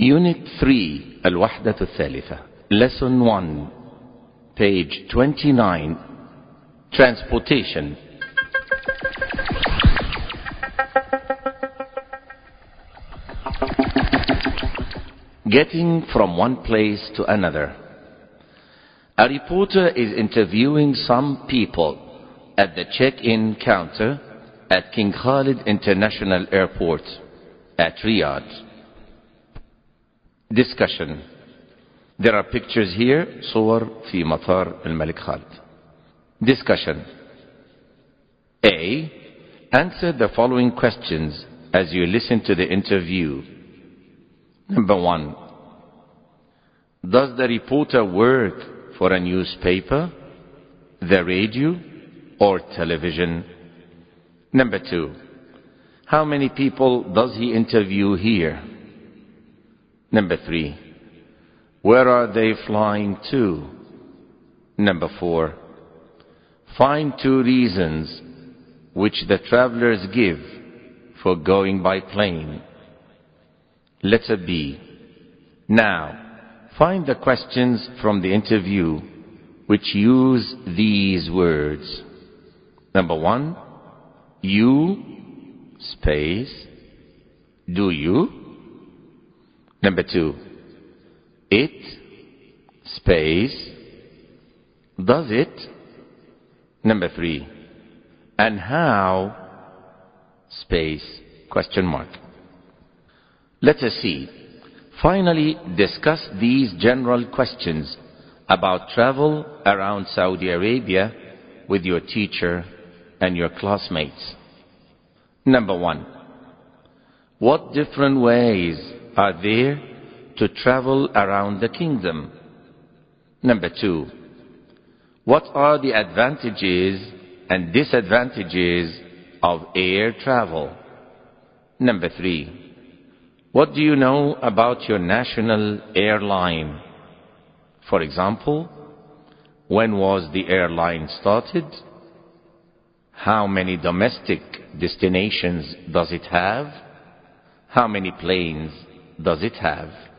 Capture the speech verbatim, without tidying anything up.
Unit three, الوحدة الثالثة. Lesson one, page twenty-nine, Transportation. Getting from one place to another. A reporter is interviewing some people at the check-in counter at King Khalid International Airport at Riyadh. Discussion. There are pictures here. صور في مطار الملك خالد. Discussion. A. Answer the following questions as you listen to the interview. Number one. Does the reporter work for a newspaper, the radio, or television? Number two. How many people does he interview here? Number three. Where are they flying to? Number four. Find two reasons which the travelers give for going by plane. Letter B. Now, find the questions from the interview which use these words. Number one. You, space, do you? Number two. It, space, does it? Number three. And how, space, question mark. Letter C. Finally, discuss these general questions about travel around Saudi Arabia with your teacher and your classmates. Number one. What different ways are there to travel around the kingdom? Number two. What are the advantages and disadvantages of air travel? Number three. What do you know about your national airline? For example, when was the airline started? How many domestic destinations does it have? How many planes does it have?